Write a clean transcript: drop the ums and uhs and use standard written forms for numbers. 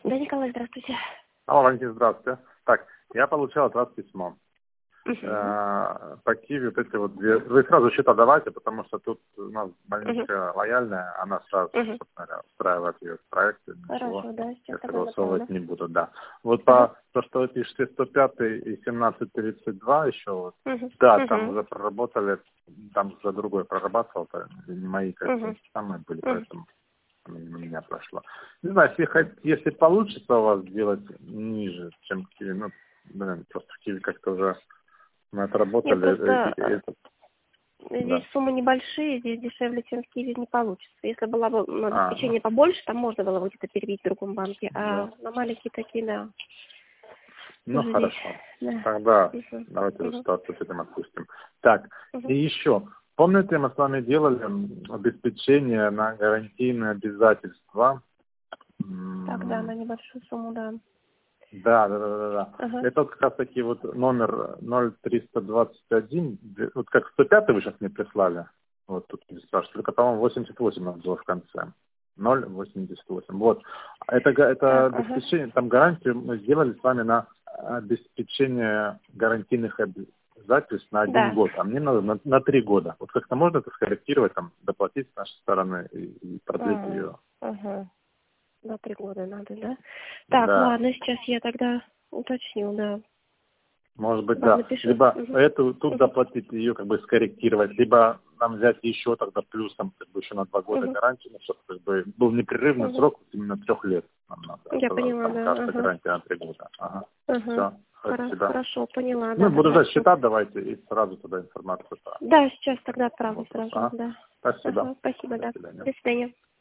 Да, Николай, здравствуйте. Алло, Валентин, здравствуйте. Так, я получал от вас письмо. По Киеве вот эти вот две... Вы сразу счета давайте, потому что тут у нас больничка лояльная, она сразу, собственно говоря, устраивает ее в проекте. Хорошо, да, сейчас я тогда согласовывать направлю. не буду, да. Вот по то, что вы пишете 105 и 1732 еще, вот, да, там уже проработали, там уже другой прорабатывал, не мои как-то самые были, поэтому на меня прошло. Не знаю, если получится у вас сделать ниже, чем в Киеве, ну, блин, просто в Киеве как-то уже мы отработали. Нет, просто да. здесь суммы небольшие, здесь дешевле, чем в Киеве не получится. Если была бы обеспечение побольше, там можно было бы где-то перевить в другом банке, а на маленькие такие, да. Ну, Уже хорошо. здесь, да. Тогда давайте ситуацию с этим отпустим. Так, и еще. Помните, мы с вами делали обеспечение на гарантийные обязательства? Так, да, на небольшую сумму, да. Да. Это вот как раз таки вот номер 0321, вот как 105 вы сейчас мне прислали, вот тут не спрашивают, только, по-моему, 88 надо было в конце. 0,88. Вот. Это обеспечение, там гарантию мы сделали с вами на обеспечение гарантийных обязательств на 1 год, а мне надо на 3 года. Вот как-то можно это скорректировать, там, доплатить с нашей стороны и продлить ее. На 3 года надо, да? Так, да. Ладно, сейчас я тогда уточню, да. Может быть, да. Напишу. Либо эту тут доплатить, ее как бы скорректировать, либо нам взять еще тогда плюсом, как бы еще на 2 года гарантию, чтобы как бы был непрерывный срок, именно 3 лет нам надо. Я поняла, там, да. каждая гарантия на 3 года. Все. Спасибо. Хорошо, поняла. Ну, буду ждать счета, давайте, и сразу туда информацию. Да, сейчас тогда отправлю сразу, да. Спасибо. Спасибо, До да. свидания. До свидания.